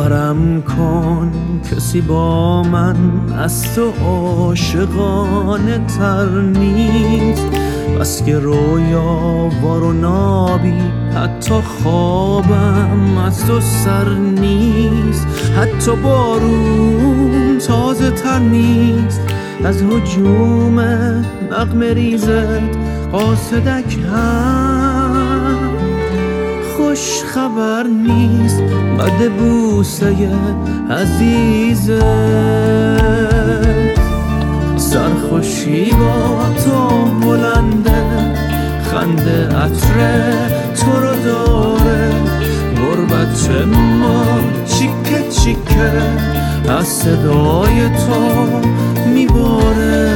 باورم کن کسی با من از تو عاشقانه تر نیست، بس که رویا وار و نابی حتی خوابم از تو سر نیست. حتی بارون تازه تر نیست از هجوم نغمه ریزت، قاصدک هم خوش خبر نیست بد بوسه عزیزت. سرخوشی با تو بلنده، خنده عطر تو رو داره، غربت ما چیکه چیکه از صدای تو میباره.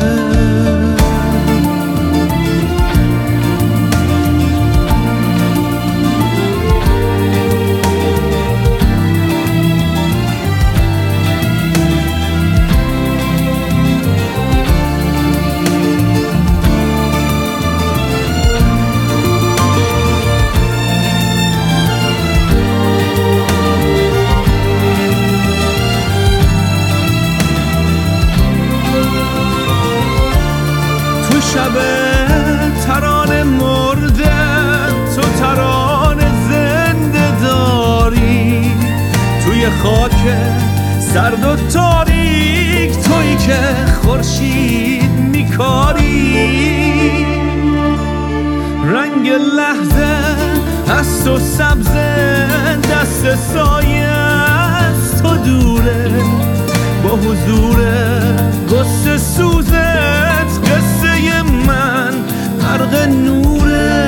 شب ترانه مرده تو ترانه زنده داری، توی خاک سرد و تاریک تویی که خورشید میکاری. رنگ لحظه از تو سبزه، دست سایه از تو دوره، با حضور قصه سوزت قصه من غرق نوره.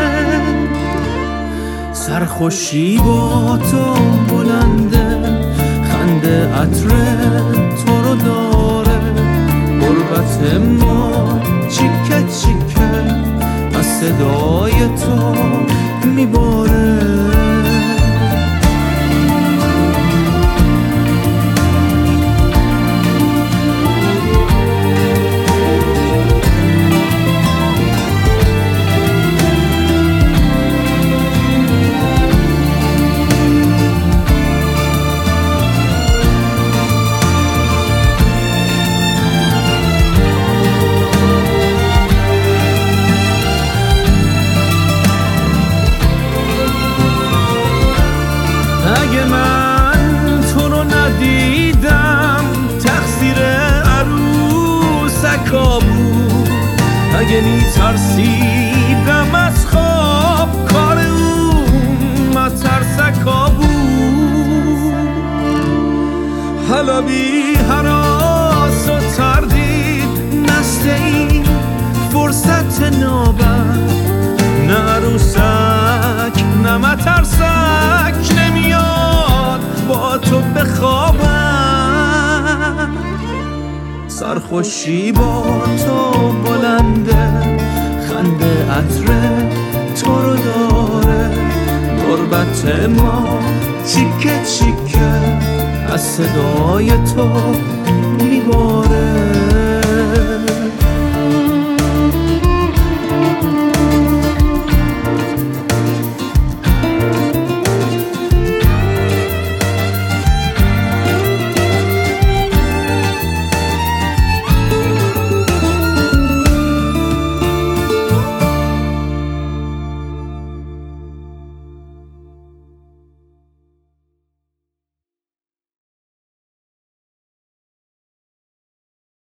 سرخوشی با تو بلنده، خنده عطر تو رو داره، غربت ما چیکه چیکه از صدای تو میباره. اگه من تو رو ندیدم تقصیر عروسکا بود، اگه میترسیدم از خواب کار اون مترسکا بود. حالا بی هراس و تردید نسته این فرصت نابد، نه عروسک نه مترسک نمیاد با تو بخوابم. سرخوشی با تو بلنده، خنده عطر تو رو داره، غربت ما چیکه چیکه از صدای تو میباره.